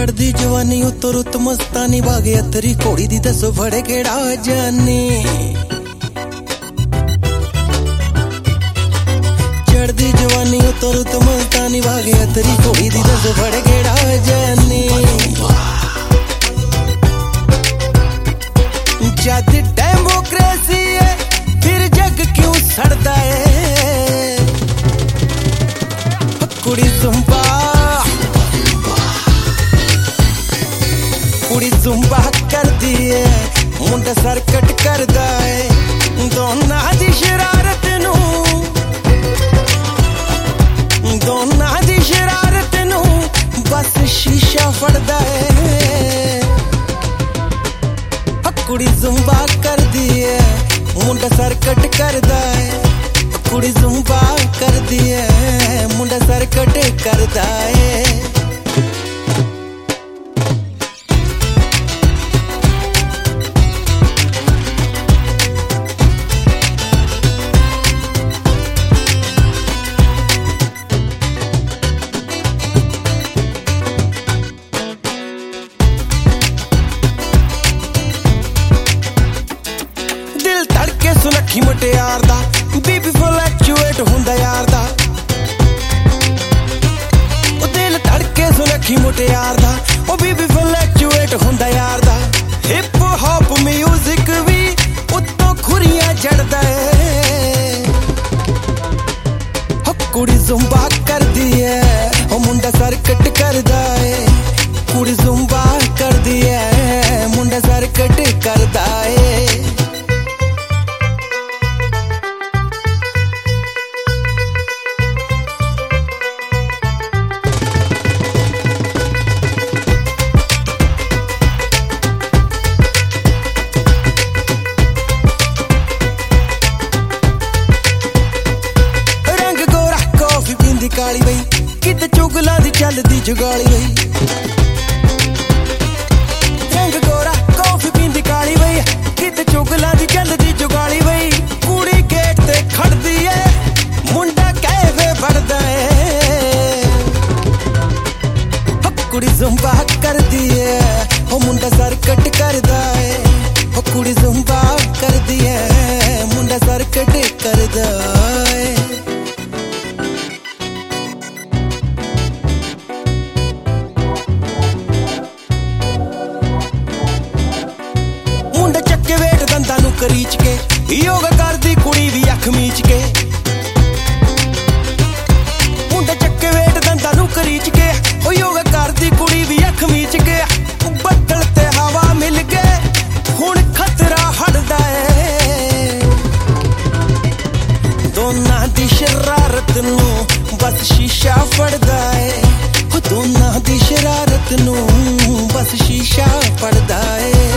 चढ़दी जवानी उत्तो रुत मस्तानी बागे अतरी घोड़ी दी दसो फड़े केड़ा जानी। चढ़दी जवानी उत्तो रुत मस्तानी बागे अतरी घोड़ी दी दसो फड़े केड़ा जानी। जद डेमोक्रेसी है फिर जग क्यों सड़दा है। कुड़ी जुम्बा कुड़ी जुम्बा कर दी है मुंडा सरकट करदा है। दोना दी शरारत नू दोना दी शरारत नू बस शीशा फड़दा है। कुड़ी जुम्बा कर दी है मुंडा सरकट करदा है। कुड़ी जुम्बा कर दी है मुंडा सरकट करदा है। तड़के सुनखी मुटियार दा बीबी फ्लैक्चुएट हुंदा यार दा। ओ दिल तड़के सुनखी मुटियार दा ओ बीबी फ्लैक्चुएट हुंदा यार दा। हिप हॉप म्यूजिक भी उत्तों खुरियां जड़दा है। हो कुड़ी जुम्बा कर दी है ओ मुंडा सरकट करदा है। कुड़ी जुम्बा कर दी है मुंडा सरकट करदा है। काली बई किते चुगला दी चलदी जुगाली बई। रंग गोरा कॉफी पींदी काली बई किते चुगला दी चलदी जुगाली बई। कुड़ी गेट ते खड़दी है मुंडा कैफे बढ़दा है। कुड़ी जुम्बा करदी है ओ मुंडा सरकट करदा है। ओ कुड़ी जुम्बा करदी है मुंडा सरकट करदा है। दंदा नू करीच के योगा करदी कुड़ी भी अख मीच के। मुंडा चक्के वेट दंदा नू करीच के ओ योगा करदी कुड़ी भी अख मीच के। बदल ते हवा मिल के हुण खतरा हटदा है। दोना दी शरारत नू बस शीशा फड़दा है। दोना दी शरारत नू बस शीशा फड़दा है।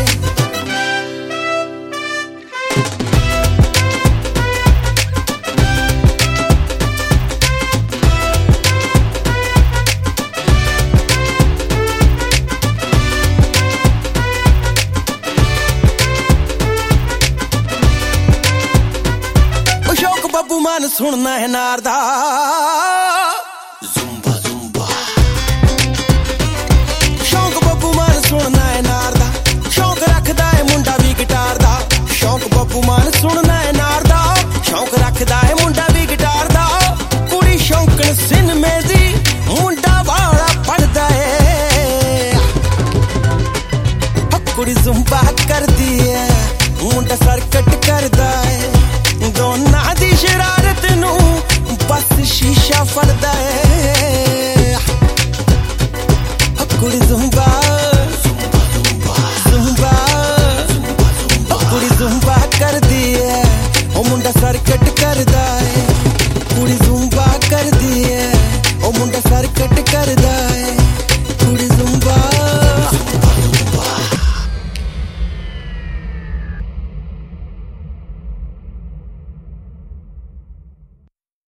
बब्बू मान सुनना है नारदा।